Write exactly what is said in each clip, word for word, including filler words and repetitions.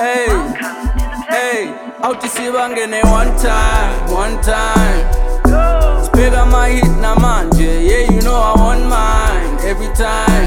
Hey, hey, out isibangene one time, one time. Spega my hit na manje, yeah you know I want mine every time.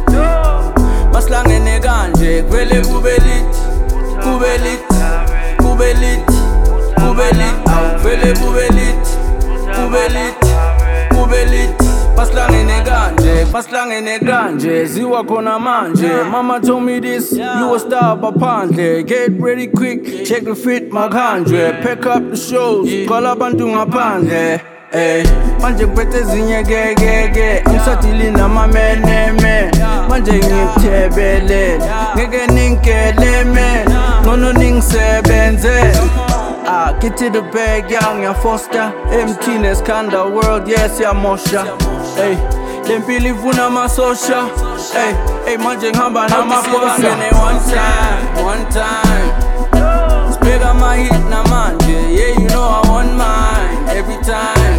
Maslangene kanje, kwele kubelit, kubelit, kubelit, kubelit, kwele kubelit, kubelit, kubelit. Paslangene kanje, paslangene kanje, ziwa kona manje. Mama told me this, you a star papandle. Get ready quick, check the fit makanje. Pack up the shows, call up and do ngaphandle. Hey, manje ngiphethe zinye ke ke ke angisadili namameneme manje ngithebelele ngeke ninkeleme ngono ningisebenze. Ah, get to the bag, young, ya foster empty neskanda world, yes, ya mosha. Hey, lempili vuna masosha. Hey, hey, manje ngihamba namaposa. One time, one time. Spega my hit na manje, yeah, you know I want mine every time.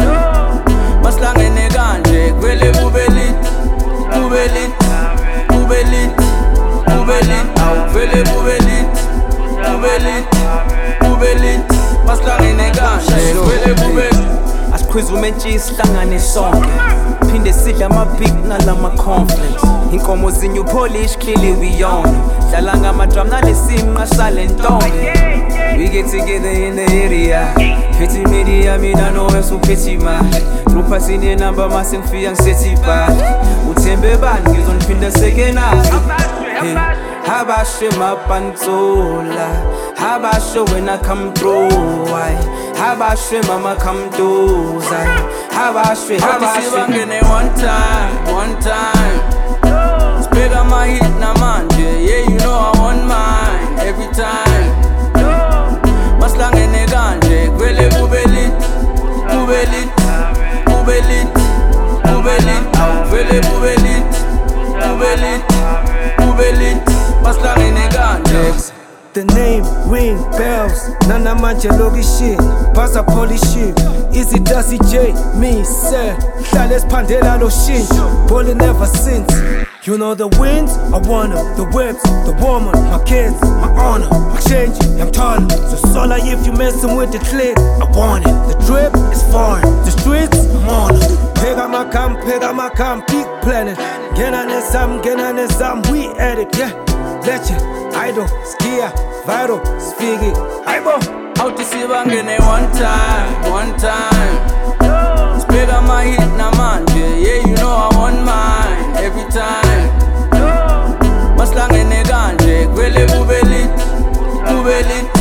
Maslangene kanje, kwele kubelit, kubelit, kubelit, kubelit, kwele kubelit, kubelit, kubelit, maslangene kanje, kwele kubelit. Asikhwizume nje isihlangane sonke phinde sidle ama-big nalama-conflicts inkomo zinye upolish clearly we own dlala ngama-drum nalesimqa sale ntombi. We get together in the area phethe media mina nowes uphethe imali grupha sine number mase ngifika ngisethi bhali uthembe bani ngizoniphinda sekenayo. Habashe mapanzola, habashe when I come through. Habashe mama come through. Habashe, habashe. One time, one time. Spega my hit na manje, yeah you know I want mine every time. Maslangene kanje, kwele kubelit, kubelit, kubelit, kubelit, kwele kubelit, kubelit, kubelit. The name ring bells, nana manje lokishini, basa polishini, easy Dusty J, me sir, hlale spandela lo shintsho, ballin' ever since. You know the wins, I want them, the whips, the woman, my kids, my honor, my change, I'm taller. So sola if you messin' with the click, I want it. The drip is foreign, the streets, I'm on it. Pega my cam, pega my cam, peak planet. Gena nesam, gena nesam, we at it, yeah. Legend, idol, skia, viral, spiggy, aibo. Out isibangene one time, one time. Spega my hit na manje, yeah you know I want mine every time. Maslangene kanje, kwele kubelit, kubelit,